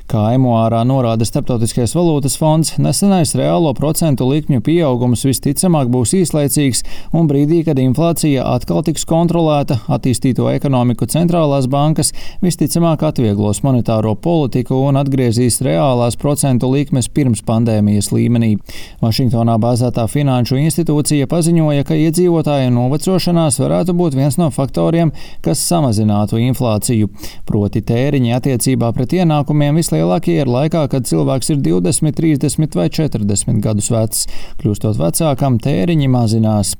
Kā emuārā norāda Starptautiskais valūtas fonds, nesenais reālo procentu likmju pieaugums visticamāk būs īslaicīgs un brīdī, kad inflācija atkal tiks kontrolēta, attīstīto ekonomiku centrālās bankas visticamāk atvieglos monetāro politiku un atgriezīs reālās procentu likmes pirms pandēmijas līmenī. Vašingtonā bāzētā finanšu institūcija paziņoja, ka iedzīvotāju novecošanās varētu būt viens no faktoriem, kas samazinātu inflāciju. Proti tēriņi attiecībā pret ienākumiem vislielākie ir laikā, kad cilvēks ir 20, 30 vai 40 gadus vecs. Kļūstot vecākam, tēriņi mazinās.